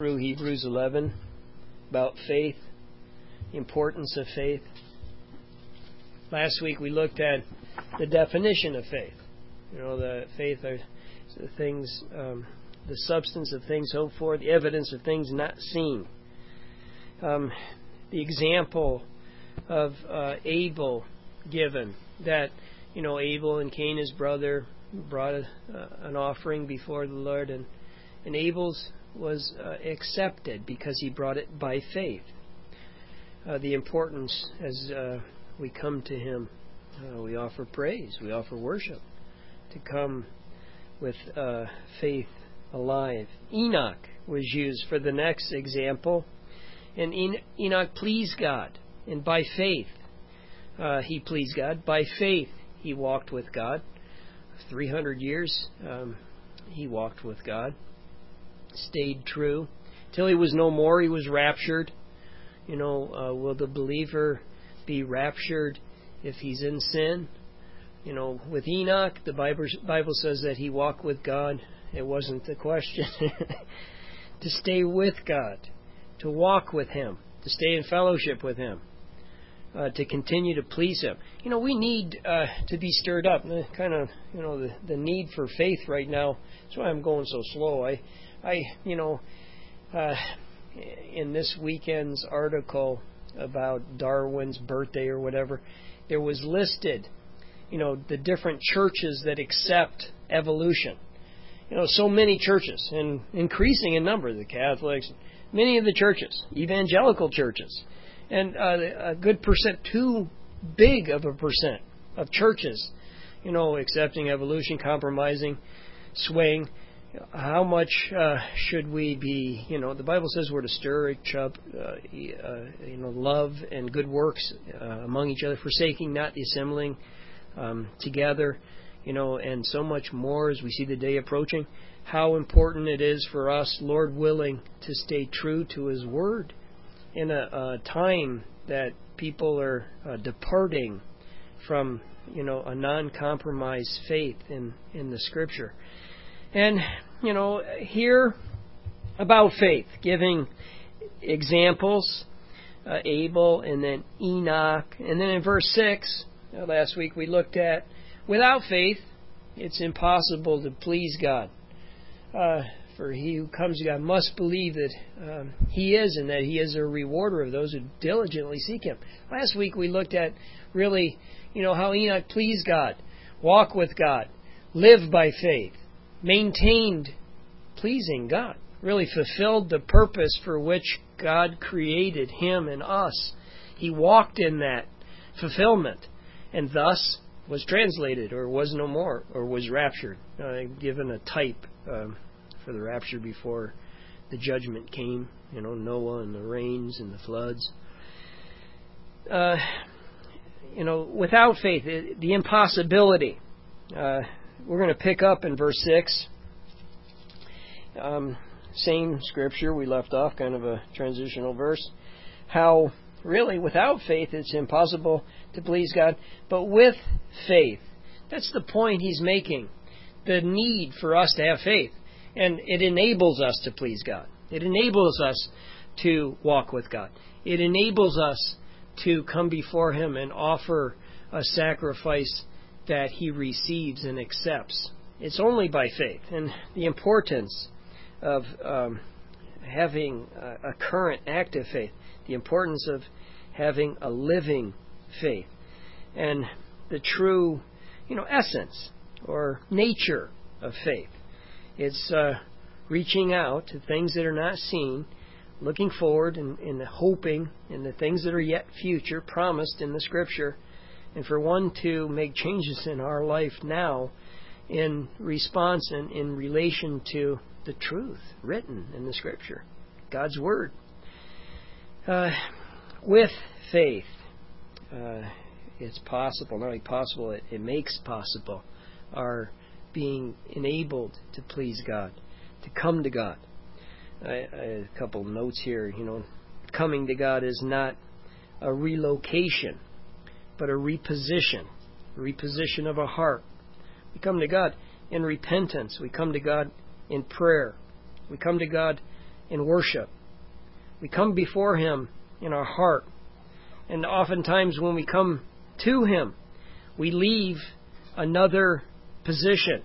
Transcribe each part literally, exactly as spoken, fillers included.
Through Hebrews eleven about faith, the importance of faith. Last week we looked at the definition of faith. You know, the faith are the things, um, the substance of things hoped for, the evidence of things not seen. Um, the example of uh, Abel given, that, you know, Abel and Cain, his brother, brought a, uh, an offering before the Lord, and, and Abel's was uh, accepted because he brought it by faith. Uh, the importance as uh, we come to Him, uh, we offer praise, we offer worship, to come with uh, faith alive. Enoch was used for the next example, and En- Enoch pleased God, and by faith uh, he pleased God. By faith he walked with God. three hundred years um, he walked with God. Stayed true till he was no more. He was raptured. You know, uh, will the believer be raptured if he's in sin? You know, with Enoch, the Bible Bible says that he walked with God. It wasn't the question. To stay with God, to walk with Him, to stay in fellowship with Him, uh, to continue to please Him. You know, we need uh, to be stirred up. Kind of, you know, the, the need for faith right now. That's why I'm going so slow. I. I, you know, uh, in this weekend's article about Darwin's birthday or whatever, there was listed, you know, the different churches that accept evolution. You know, so many churches, and increasing in number, the Catholics, many of the churches, evangelical churches, and uh, a good percent, too big of a percent of churches, you know, accepting evolution, compromising, swaying. How much uh, should we be, you know, the Bible says we're to stir each up, uh, uh, you know, love and good works uh, among each other, forsaking not the assembling um, together, you know, and so much more as we see the day approaching. How important it is for us, Lord willing, to stay true to His Word in a, a time that people are uh, departing from, you know, a non-compromised faith in, in the Scripture. And, you know, here about faith, giving examples, uh, Abel and then Enoch. And then in verse six, uh, last week we looked at, without faith, it's impossible to please God. Uh, for he who comes to God must believe that um, He is, and that He is a rewarder of those who diligently seek Him. Last week we looked at really, you know, how Enoch pleased God, walk with God, live by faith, maintained pleasing God, really fulfilled the purpose for which God created him and us. He walked in that fulfillment, and thus was translated, or was no more, or was raptured, uh, given a type um, for the rapture before the judgment came, you know, Noah and the rains and the floods. Uh, you know, without faith, the impossibility. Uh, We're going to pick up in verse six. Um, same scripture we left off, kind of a transitional verse. How, really, without faith, it's impossible to please God. But with faith, that's the point he's making. The need for us to have faith. And it enables us to please God. It enables us to walk with God. It enables us to come before Him and offer a sacrifice that He receives and accepts. It's only by faith. And the importance of um, having a, a current active faith, the importance of having a living faith, and the true, you know, essence or nature of faith. It's uh, reaching out to things that are not seen, looking forward and, and hoping in the things that are yet future, promised in the Scripture, and for one to make changes in our life now in response and in relation to the truth written in the Scripture, God's Word. Uh, with faith, uh, it's possible, not only possible, it, it makes possible our being enabled to please God, to come to God. I, I, a couple notes here, you know, coming to God is not a relocation, but a reposition, a reposition of a heart. We come to God in repentance. We come to God in prayer. We come to God in worship. We come before Him in our heart. And oftentimes when we come to Him, we leave another position,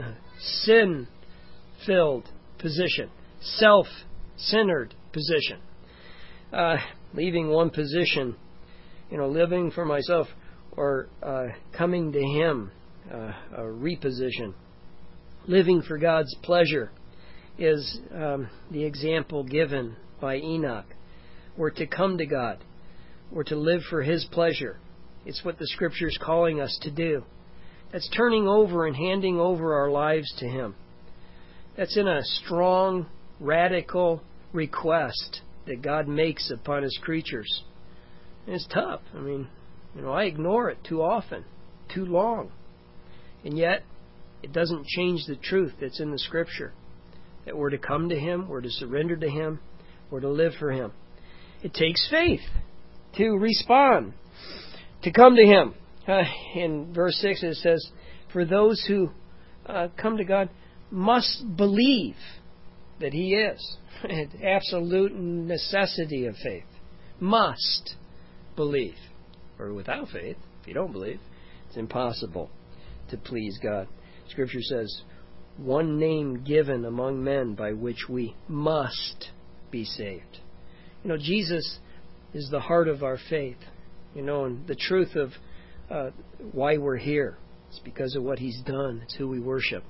sin-filled position, self-centered position. Uh, leaving one position, you know, living for myself, or uh, coming to Him, uh, a reposition. Living for God's pleasure is um, the example given by Enoch. We're to come to God. We're to live for His pleasure. It's what the Scripture is calling us to do. That's turning over and handing over our lives to Him. That's in a strong, radical request that God makes upon His creatures. And it's tough. I mean, you know, I ignore it too often, too long. And yet, it doesn't change the truth that's in the Scripture. That we're to come to Him, we're to surrender to Him, we're to live for Him. It takes faith to respond, to come to Him. Uh, in verse six it says, for those who uh, come to God must believe that He is. Absolute necessity of faith. Must believe. Or without faith, if you don't believe, it's impossible to please God. Scripture says, one name given among men by which we must be saved. You know, Jesus is the heart of our faith. You know, and the truth of uh, why we're here. It's because of what He's done. It's who we worship.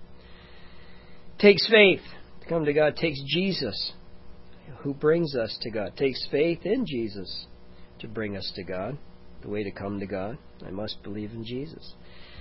Takes faith to come to God. Takes Jesus, who brings us to God. Takes faith in Jesus to bring us to God. The way to come to God. I must believe in Jesus.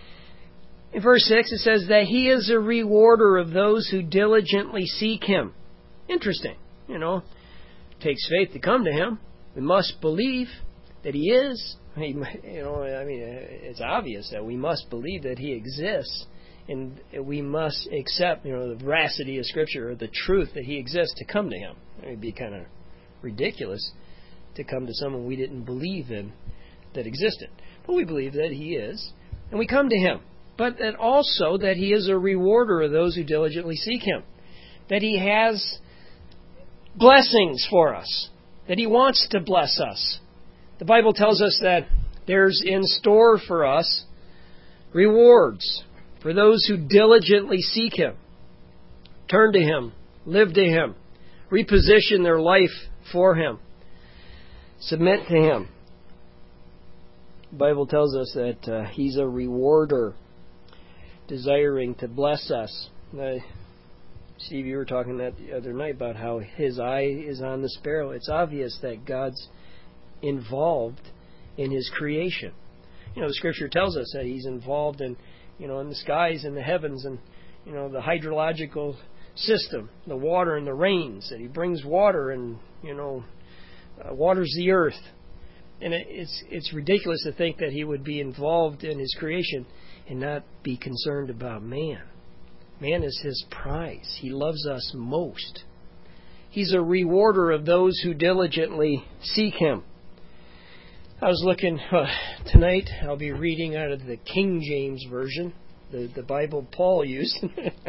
In verse six it says that He is a rewarder of those who diligently seek Him. Interesting. You know, it takes faith to come to Him. We must believe that He is. You know, I mean, it's obvious that we must believe that He exists. And we must accept, you know, the veracity of Scripture, or the truth that He exists, to come to Him. It would be kind of ridiculous to come to someone we didn't believe in that existed. But we believe that He is, and we come to Him. But that also that He is a rewarder of those who diligently seek Him. That He has blessings for us. That He wants to bless us. The Bible tells us that there's in store for us rewards for those who diligently seek Him, turn to Him, live to Him, reposition their life for Him, submit to Him. The Bible tells us that uh, He's a rewarder, desiring to bless us. Uh, Steve, you were talking that the other night about how His eye is on the sparrow. It's obvious that God's involved in His creation. You know, the Scripture tells us that He's involved in, you know, in the skies and the heavens, and, you know, the hydrological system, the water and the rains, that He brings water and, you know, uh, waters the earth. And it, it's it's ridiculous to think that He would be involved in His creation and not be concerned about man. Man is His prize. He loves us most. He's a rewarder of those who diligently seek Him. I was looking uh, tonight. I'll be reading out of the King James Version, the, the Bible Paul used.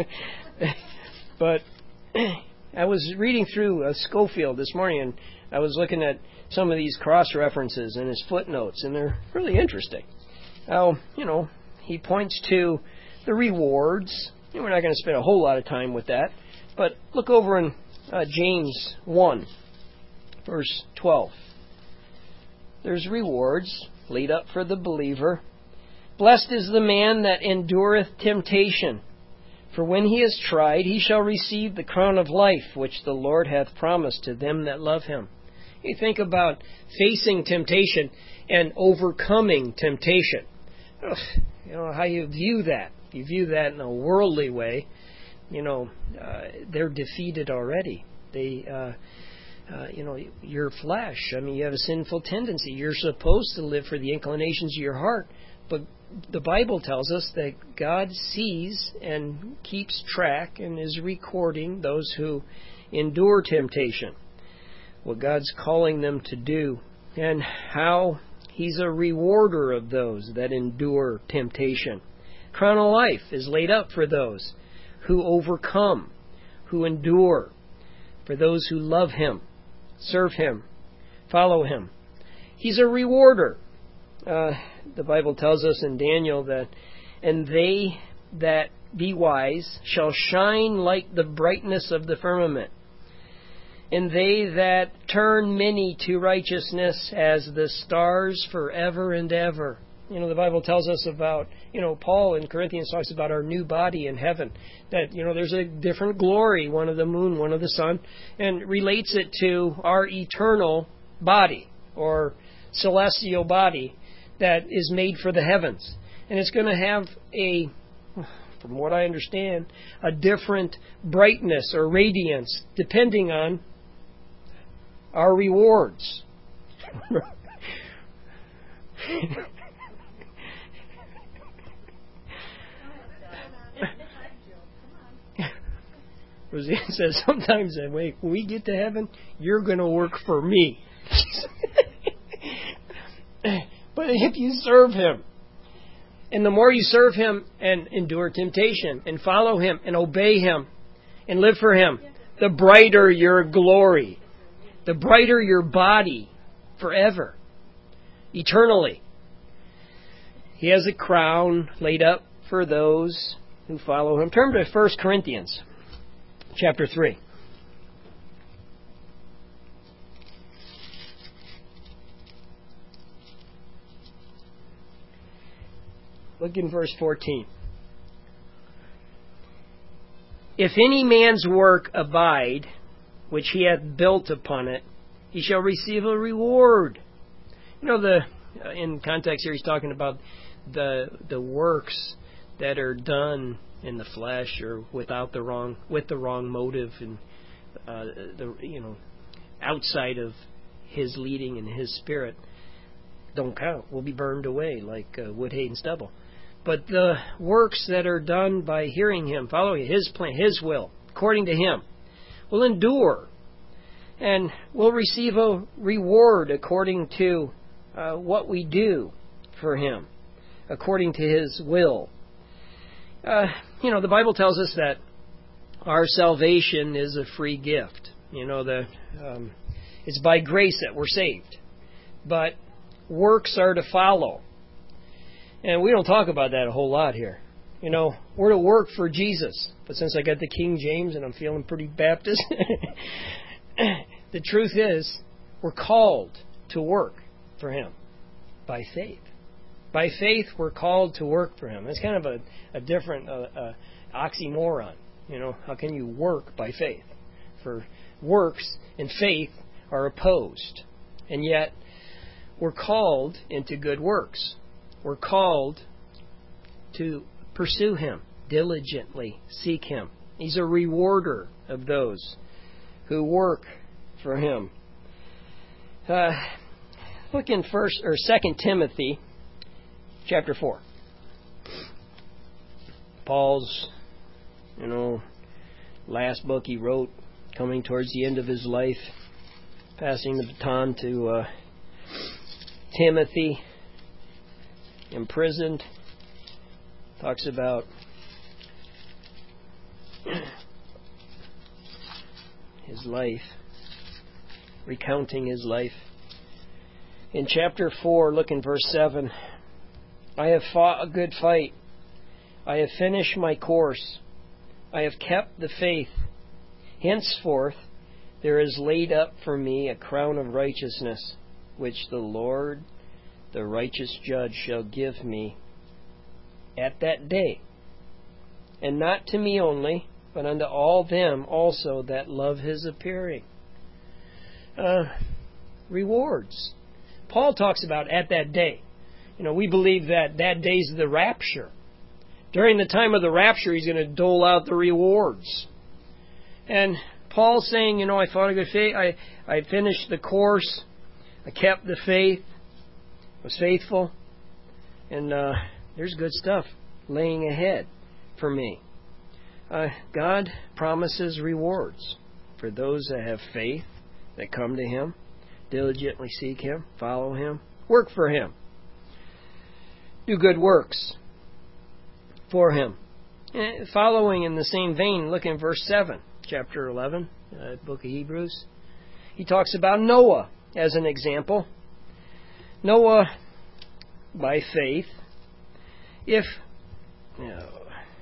But I was reading through uh, Scofield this morning, and I was looking at some of these cross-references and his footnotes, and they're really interesting. How, you know, he points to the rewards. And we're not going to spend a whole lot of time with that. But look over in uh, James one, verse twelve. There's rewards laid up for the believer. Blessed is the man that endureth temptation. For when he is tried, he shall receive the crown of life, which the Lord hath promised to them that love Him. You think about facing temptation and overcoming temptation. Ugh, you know, how you view that. You view that in a worldly way. You know, uh, they're defeated already. They... Uh, Uh, you know, your flesh. I mean, you have a sinful tendency. You're supposed to live for the inclinations of your heart. But the Bible tells us that God sees and keeps track and is recording those who endure temptation, what God's calling them to do, and how He's a rewarder of those that endure temptation. Crown of life is laid up for those who overcome, who endure. for those who love Him, serve Him, follow Him. He's a rewarder. Uh, the Bible tells us in Daniel that, and they that be wise shall shine like the brightness of the firmament, and they that turn many to righteousness as the stars forever and ever. You know, the Bible tells us about, you know, Paul in Corinthians talks about our new body in heaven. That, you know, there's a different glory, one of the moon, one of the sun, and relates it to our eternal body or celestial body that is made for the heavens. And it's going to have a, from what I understand, a different brightness or radiance depending on our rewards. Roseanne says sometimes that way, when we get to heaven, you're going to work for me. But if you serve Him, and the more you serve Him and endure temptation and follow Him and obey Him and live for Him, the brighter your glory, the brighter your body forever, eternally. He has a crown laid up for those who follow Him. Turn to First Corinthians chapter three. Look in verse fourteen. If any man's work abide, which he hath built upon it, he shall receive a reward. You know, the uh, in context here, he's talking about the the works that are done in the flesh or without the wrong with the wrong motive and uh, the you know outside of His leading and His Spirit don't count. Will be burned away like uh, wood, hay, and stubble. But the works that are done by hearing Him, following His plan, His will, according to Him, will endure and will receive a reward according to uh, what we do for Him, according to His will. Uh, you know, the Bible tells us that our salvation is a free gift. You know, the um, it's by grace that we're saved. But works are to follow. And we don't talk about that a whole lot here. You know, we're to work for Jesus. But since I got the King James and I'm feeling pretty Baptist, the truth is we're called to work for Him by faith. By faith, we're called to work for Him. It's kind of a, a different uh, uh, oxymoron. You know, how can you work by faith? For works and faith are opposed. And yet, we're called into good works. We're called to pursue Him, diligently seek Him. He's a rewarder of those who work for Him. Uh, look in first or Second Timothy, chapter four. Paul's, you know, last book he wrote, coming towards the end of his life, passing the baton to uh, Timothy. Imprisoned, talks about his life, recounting his life. In chapter four, look in verse seven. I have fought a good fight. I have finished my course. I have kept the faith. Henceforth, there is laid up for me a crown of righteousness, which the Lord, the righteous judge, shall give me at that day, and not to me only, but unto all them also that love His appearing. Uh, rewards. Paul talks about at that day. You know, we believe that that day's the rapture. During the time of the rapture, He's going to dole out the rewards. And Paul's saying, you know, I fought a good faith. I, I finished the course. I kept the faith. Was faithful, and uh, there's good stuff laying ahead for me. Uh, God promises rewards for those that have faith, that come to Him, diligently seek Him, follow Him, work for Him, do good works for Him. And following in the same vein, look in verse seven, chapter eleven, uh, book of Hebrews. He talks about Noah as an example. Noah, by faith, if you know,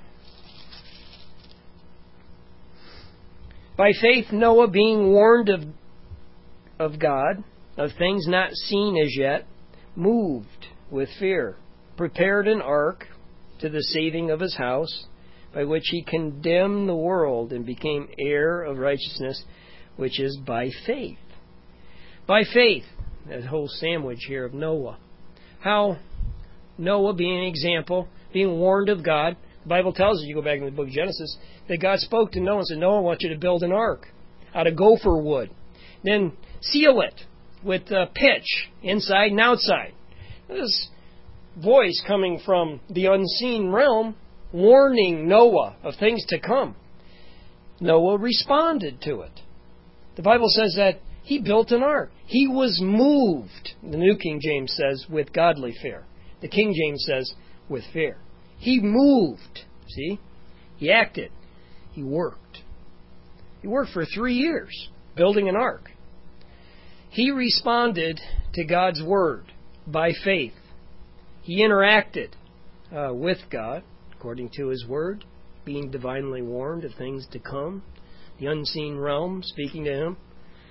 by faith Noah, being warned of of God, of things not seen as yet, moved with fear, prepared an ark to the saving of his house, by which he condemned the world and became heir of righteousness, which is by faith. By faith, that whole sandwich here of Noah. How Noah, being an example, being warned of God. The Bible tells us, you go back in the book of Genesis, that God spoke to Noah and said, Noah, I want you to build an ark out of gopher wood. Then seal it with uh, pitch inside and outside. This voice coming from the unseen realm, warning Noah of things to come. Noah responded to it. The Bible says that he built an ark. He was moved, the New King James says, with godly fear. The King James says, with fear. He moved. See? He acted. He worked. He worked for three years building an ark. He responded to God's word by faith. He interacted uh, with God according to His word, being divinely warned of things to come, the unseen realm speaking to him.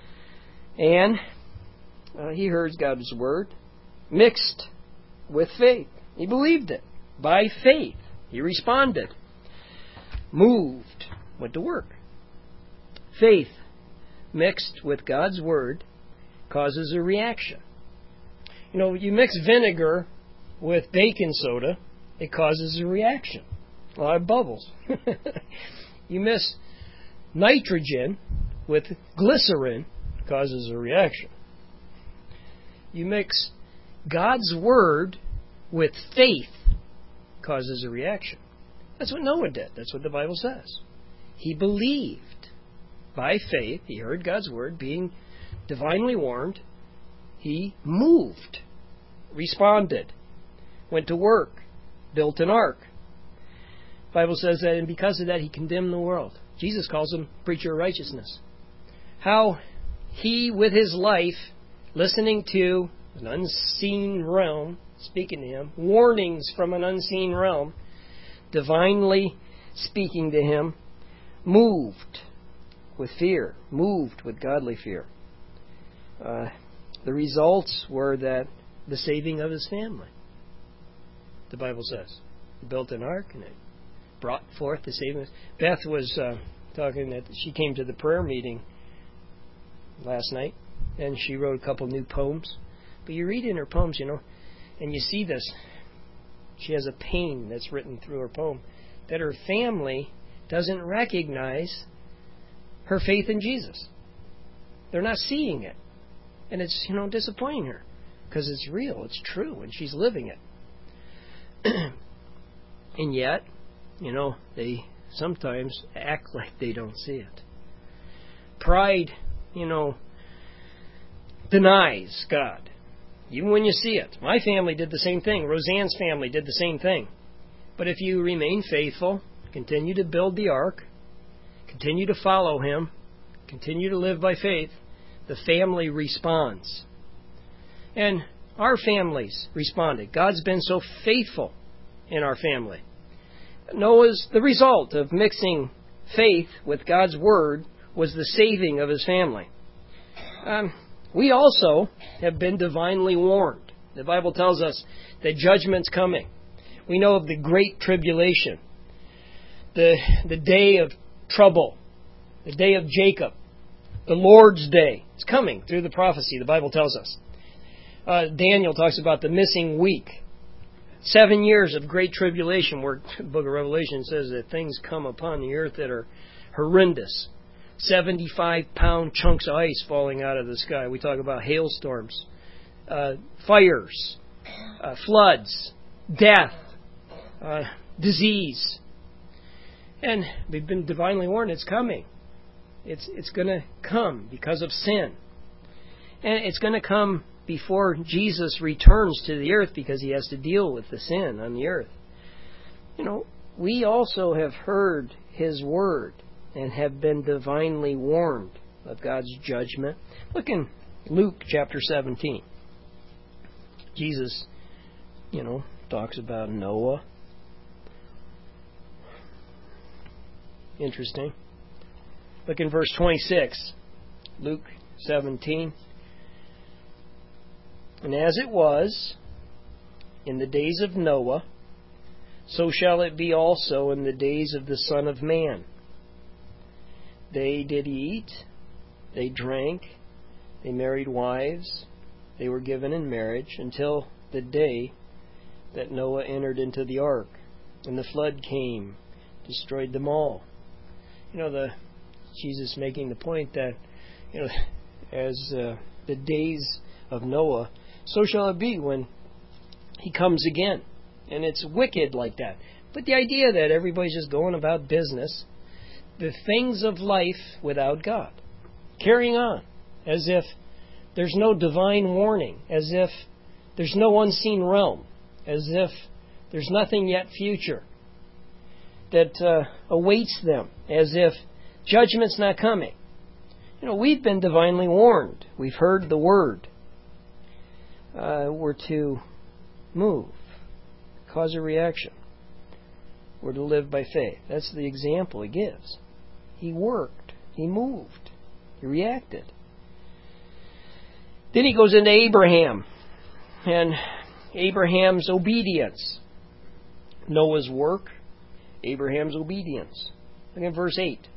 And uh, he heard God's word mixed with faith. He believed it. By faith, he responded. Moved, went to work. Faith mixed with God's word causes a reaction. You know, you mix vinegar with baking soda, it causes a reaction. A lot of bubbles. You mix nitrogen with glycerin, it causes a reaction. You mix God's word with faith, causes a reaction. That's what Noah did. That's what the Bible says. He believed. By faith, he heard God's word, being divinely warned. He moved, responded, went to work, built an ark. The Bible says that, and because of that, he condemned the world. Jesus calls him preacher of righteousness. How he, with his life, listening to an unseen realm, speaking to him, warnings from an unseen realm, divinely speaking to him, moved with fear, moved with godly fear. Uh, the results were that the saving of his family. The Bible says he built an ark and it brought forth the saving. Beth was uh, talking that she came to the prayer meeting last night and she wrote a couple new poems. But you read in her poems, you know, and you see this. She has a pain that's written through her poem that her family doesn't recognize her faith in Jesus. They're not seeing it. And it's, you know, disappointing her because it's real, it's true, and she's living it. And yet, you know, they sometimes act like they don't see it. Pride, you know, denies God, even when you see it. My family did the same thing. Roseanne's family did the same thing. But if you remain faithful, continue to build the ark, continue to follow Him, continue to live by faith, the family responds. And our families responded. God's been so faithful in our family. Noah's, the result of mixing faith with God's Word was the saving of his family. Um, we also have been divinely warned. The Bible tells us that judgment's coming. We know of the great tribulation, the, the day of trouble, the day of Jacob, the Lord's day. It's coming through the prophecy, the Bible tells us. Uh, Daniel talks about the missing week. Seven years of great tribulation, where the book of Revelation says that things come upon the earth that are horrendous. seventy-five pound chunks of ice falling out of the sky. We talk about hailstorms, uh, fires, uh, floods, death, uh, disease. And we've been divinely warned it's coming. It's, it's going to come because of sin. And it's going to come before Jesus returns to the earth because He has to deal with the sin on the earth. You know, we also have heard His word and have been divinely warned of God's judgment. Look in Luke chapter seventeen. Jesus, you know, talks about Noah. Interesting. Look in verse twenty-six. Luke seventeen. And as it was in the days of Noah, so shall it be also in the days of the Son of Man. They did eat, they drank, they married wives, they were given in marriage until the day that Noah entered into the ark, and the flood came, destroyed them all. You know, the Jesus making the point that, you know, as uh, the days of Noah, so shall it be when he comes again. And it's wicked like that. But the idea that everybody's just going about business, the things of life without God, carrying on as if there's no divine warning, as if there's no unseen realm, as if there's nothing yet future that uh, awaits them, as if judgment's not coming. You know, we've been divinely warned. We've heard the word. Uh, we're to move, cause a reaction. We're to live by faith. That's the example he gives. He worked. He moved. He reacted. Then he goes into Abraham and Abraham's obedience. Noah's work, Abraham's obedience. Look at verse eight.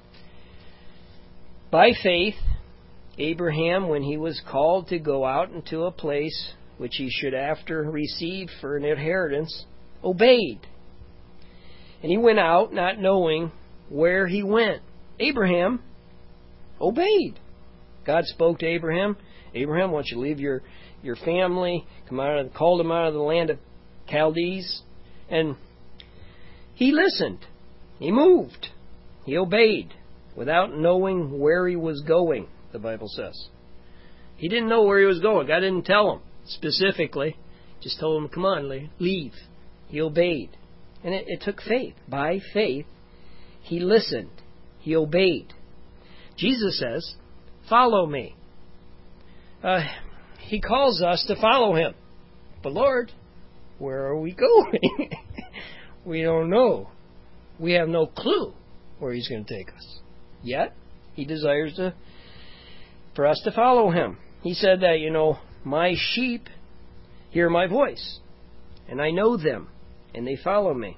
By faith, Abraham, when he was called to go out into a place which he should after receive for an inheritance, obeyed. And he went out not knowing where he went. Abraham obeyed. God spoke to Abraham. Abraham, why don't you leave your, your family, come out of, called him out of the land of Chaldees. And he listened. He moved. He obeyed without knowing where he was going, the Bible says. He didn't know where he was going. God didn't tell him specifically. Just told him, come on, leave. He obeyed. And it, it took faith. By faith, he listened. He obeyed. Jesus says, follow me. Uh, he calls us to follow him. But Lord, where are we going? We don't know. We have no clue where he's going to take us. Yet, he desires to, for us to follow him. He said that, you know, my sheep hear my voice, and I know them, and they follow me.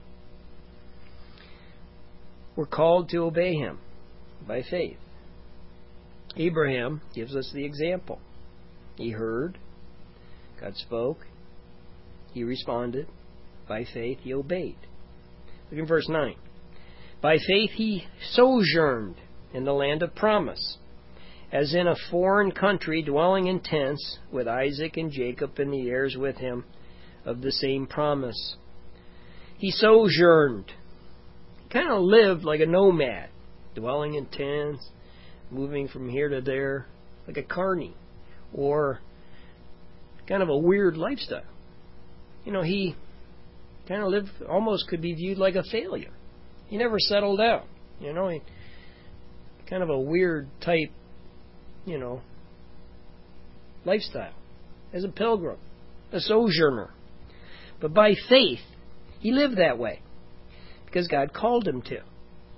We're called to obey him by faith. Abraham gives us the example. He heard, God spoke, he responded. By faith, he obeyed. Look in verse nine. By faith, he sojourned in the land of promise, as in a foreign country, dwelling in tents with Isaac and Jacob and the heirs with him of the same promise. He sojourned. He kind of lived like a nomad, dwelling in tents, moving from here to there, like a carny, or kind of a weird lifestyle. You know, he kind of lived, almost could be viewed like a failure. He never settled down. You know, he kind of a weird type, you know, lifestyle. As a pilgrim, a sojourner. But by faith, he lived that way because God called him to.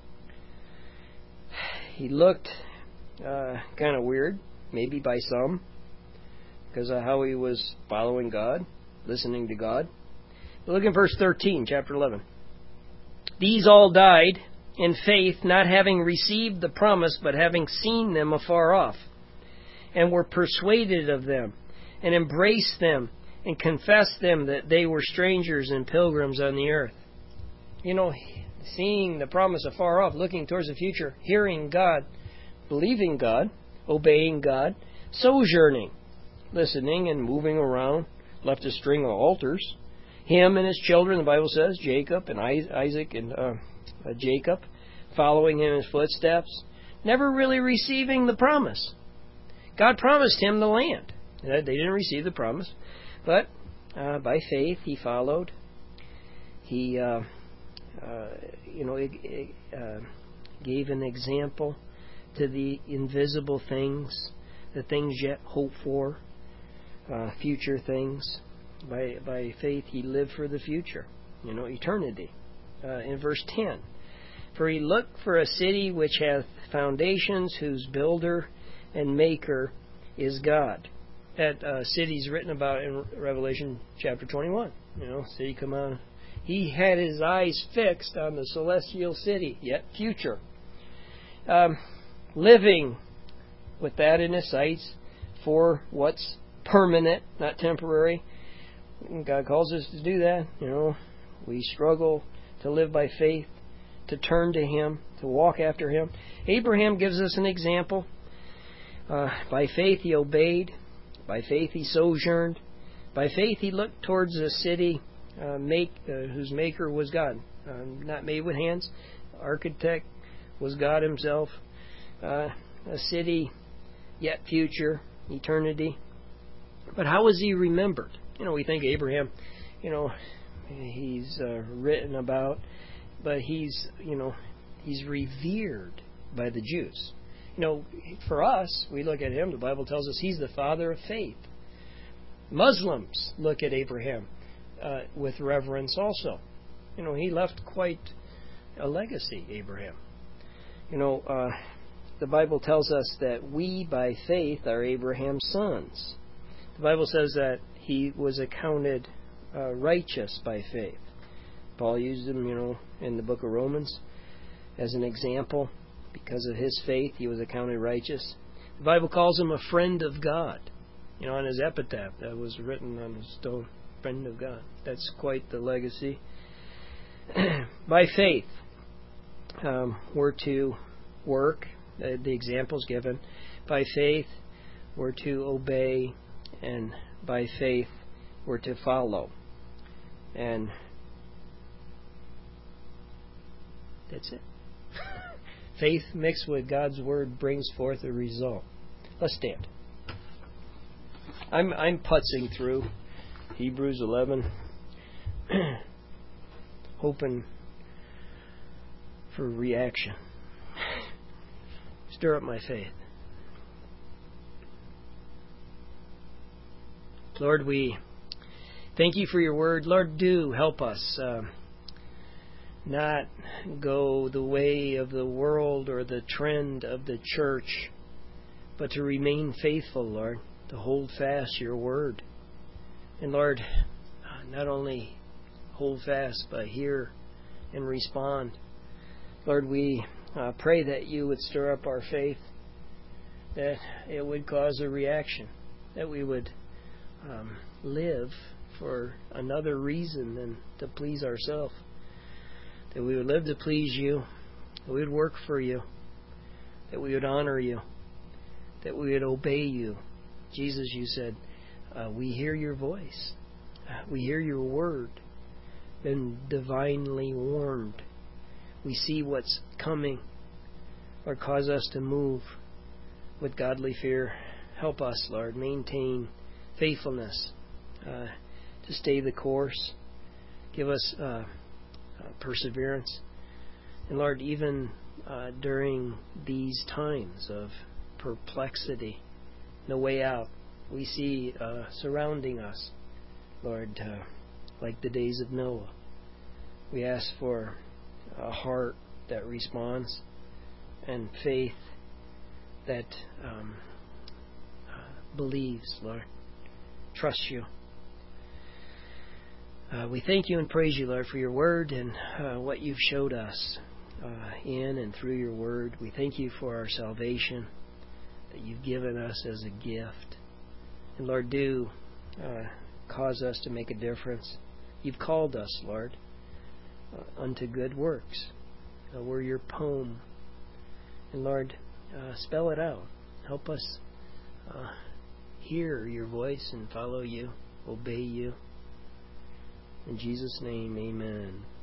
He looked uh, kind of weird, maybe by some, because of how he was following God, listening to God. But look at verse thirteen, chapter eleven. These all died in faith, not having received the promise, but having seen them afar off, and were persuaded of them, and embraced them, and confessed them that they were strangers and pilgrims on the earth. You know, seeing the promise afar off, looking towards the future, hearing God, believing God, obeying God, sojourning, listening and moving around, left a string of altars. Him and his children, the Bible says, Jacob and Isaac and uh, uh, Jacob, following him in his footsteps, never really receiving the promise. God promised him the land. They didn't receive the promise, but uh, by faith he followed. He, uh, uh, you know, uh, gave an example to the invisible things, the things yet hoped for, uh, future things. By by faith he lived for the future, you know, eternity. Uh, in verse ten, for he looked for a city which hath foundations, whose builder and maker is God. That uh, city's written about in Revelation chapter twenty-one. You know, city come on. He had his eyes fixed on the celestial city, yet future. Um, living with that in his sights for what's permanent, not temporary. God calls us to do that. You know, we struggle to live by faith, to turn to Him, to walk after Him. Abraham gives us an example. Uh, by faith he obeyed. By faith he sojourned. By faith he looked towards a city uh, make, uh, whose maker was God. Uh, not made with hands. Architect was God Himself. Uh, a city yet future, eternity. But how was he remembered? You know, we think Abraham, you know, he's uh, written about, but he's, you know, he's revered by the Jews. You know, for us, we look at him, the Bible tells us he's the father of faith. Muslims look at Abraham uh, with reverence also. You know, he left quite a legacy, Abraham. You know, uh, the Bible tells us that we, by faith, are Abraham's sons. The Bible says that he was accounted uh, righteous by faith. Paul used him, you know, in the book of Romans as an example. Because of his faith, he was accounted righteous. The Bible calls him a friend of God. You know, on his epitaph that was written on his stone, friend of God. That's quite the legacy. By faith, um, we're to work. Uh, the examples given. By faith, we're to obey, and by faith, we're to follow. And that's it. Faith mixed with God's Word brings forth a result. Let's stand. I'm I'm putzing through Hebrews eleven, hoping for reaction. Stir up my faith. Lord, we thank you for your word. Lord, do help us uh, not go the way of the world or the trend of the church, but to remain faithful, Lord, to hold fast your word. And Lord, not only hold fast, but hear and respond. Lord, we uh, pray that you would stir up our faith, that it would cause a reaction, that we would um, live for another reason than to please ourselves, that we would live to please you, that we would work for you, that we would honor you, that we would obey you. Jesus, you said, uh, we hear your voice. We hear your word. Been divinely warned. We see what's coming. Lord, cause us to move with godly fear. Help us, Lord, maintain faithfulness, uh, to stay the course. Give us uh, uh, perseverance. And Lord, even uh, during these times of perplexity, no way out, we see uh, surrounding us, Lord, uh, like the days of Noah. We ask for a heart that responds and faith that um, uh, believes, Lord. Trust you. Uh, we thank you and praise you, Lord, for your word and uh, what you've showed us uh, in and through your word. We thank you for our salvation that you've given us as a gift. And Lord, do uh, cause us to make a difference. You've called us, Lord, uh, unto good works. Uh, we're your poem. And Lord, uh, spell it out. Help us uh, hear your voice and follow you, obey you. In Jesus' name, amen.